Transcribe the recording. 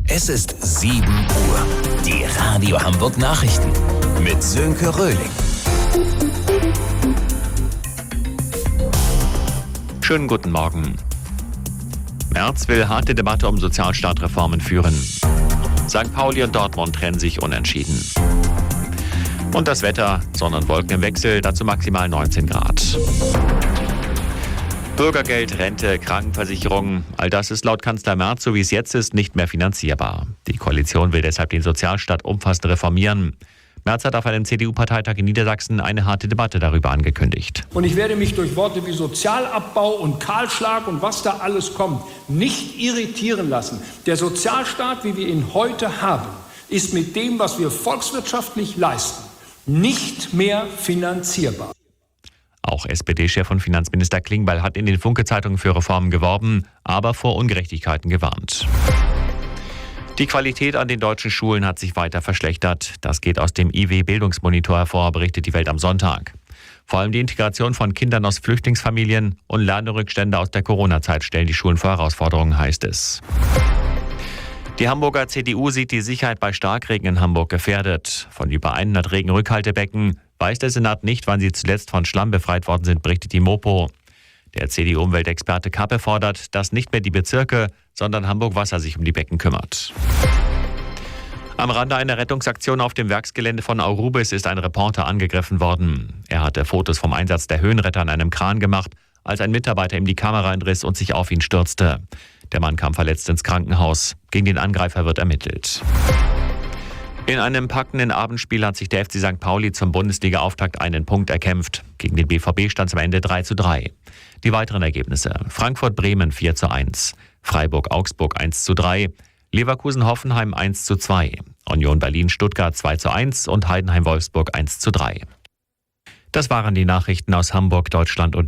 Es ist 7 Uhr. Die Radio Hamburg Nachrichten mit Sönke Röhling. Schönen guten Morgen. Merz will harte Debatte um Sozialstaatreformen führen. St. Pauli und Dortmund trennen sich unentschieden. Und das Wetter, Sonne und Wolken im Wechsel, dazu maximal 19 Grad. Bürgergeld, Rente, Krankenversicherung, all das ist laut Kanzler Merz, so wie es jetzt ist, nicht mehr finanzierbar. Die Koalition will deshalb den Sozialstaat umfassend reformieren. Merz hat auf einem CDU-Parteitag in Niedersachsen eine harte Debatte darüber angekündigt. Und ich werde mich durch Worte wie Sozialabbau und Kahlschlag und was da alles kommt, nicht irritieren lassen. Der Sozialstaat, wie wir ihn heute haben, ist mit dem, was wir volkswirtschaftlich leisten, nicht mehr finanzierbar. Auch SPD-Chef und Finanzminister Klingbeil hat in den Funke-Zeitungen für Reformen geworben, aber vor Ungerechtigkeiten gewarnt. Die Qualität an den deutschen Schulen hat sich weiter verschlechtert. Das geht aus dem IW-Bildungsmonitor hervor, berichtet die Welt am Sonntag. Vor allem die Integration von Kindern aus Flüchtlingsfamilien und Lernrückstände aus der Corona-Zeit stellen die Schulen vor Herausforderungen, heißt es. Die Hamburger CDU sieht die Sicherheit bei Starkregen in Hamburg gefährdet. Von über 100 Regenrückhaltebecken weiß der Senat nicht, wann sie zuletzt von Schlamm befreit worden sind, berichtet die Mopo. Der CDU-Umweltexperte Kappe fordert, dass nicht mehr die Bezirke, sondern Hamburg Wasser sich um die Becken kümmert. Am Rande einer Rettungsaktion auf dem Werksgelände von Aurubis ist ein Reporter angegriffen worden. Er hatte Fotos vom Einsatz der Höhenretter an einem Kran gemacht, als ein Mitarbeiter ihm die Kamera entriss und sich auf ihn stürzte. Der Mann kam verletzt ins Krankenhaus. Gegen den Angreifer wird ermittelt. In einem packenden Abendspiel hat sich der FC St. Pauli zum Bundesliga-Auftakt einen Punkt erkämpft. Gegen den BVB stand es am Ende 3:3. Die weiteren Ergebnisse: Frankfurt-Bremen 4:1, Freiburg-Augsburg 1:3, Leverkusen-Hoffenheim 1:2, Union Berlin-Stuttgart 2:1 und Heidenheim-Wolfsburg 1:3. Das waren die Nachrichten aus Hamburg, Deutschland und